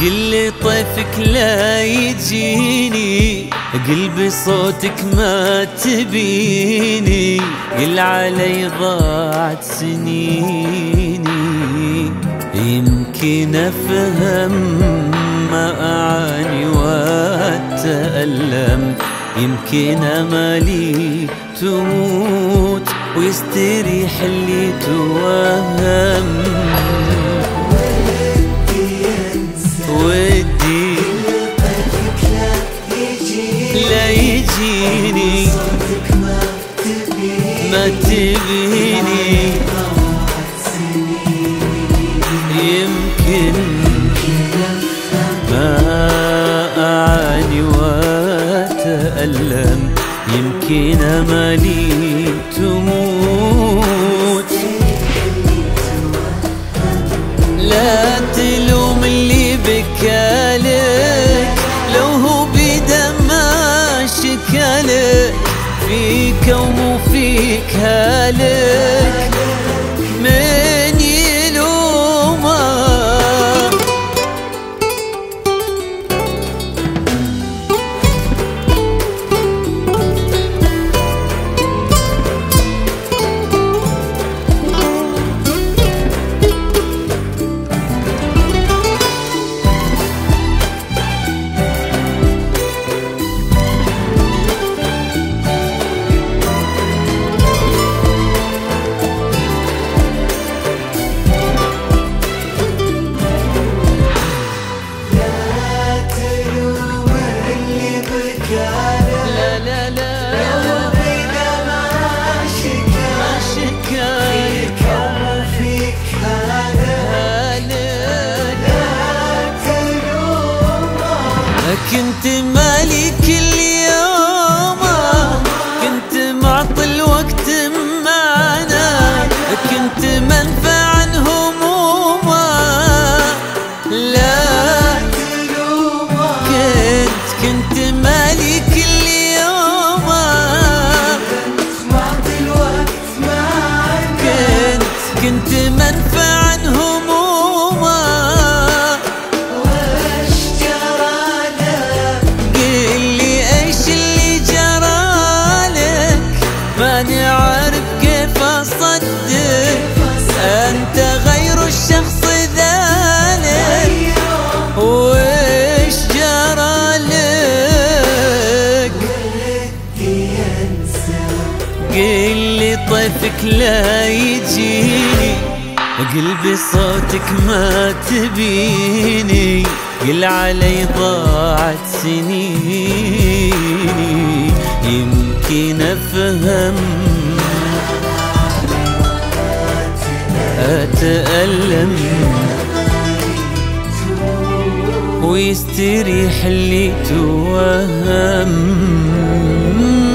قل طيفك لا يجيني، قلبي صوتك ما تبيني، قل علي ضاعت سنيني. يمكن أفهم ما أعاني وأتألم، يمكن أمالي تموت ويستريح اللي توهم. ودي لا يجيني ما تبيني، يمكن ما أعاني وأتألم، يمكن أمالي تموت. لا تلوم اللي بكالك، لو هو بدم ما شكالك، فيك ومو فيك هالك، من يلومه. كنت مالي كل يوم، كنت معطي الوقت معنا، كنت منفع عن همومه. لا كنت مالي كل يوم، كنت معطي الوقت معنا، كنت منفع عن همومه. ماني عارف كيف أصدق أنت غير الشخص ذلك، وإيش جرى لك؟ قلي طيفك لا يجيني، قلبي صوتك ما تبيني، قل علي ضاعت سنيني. يمكن أفهم أتألم ويستريح اللي توهم.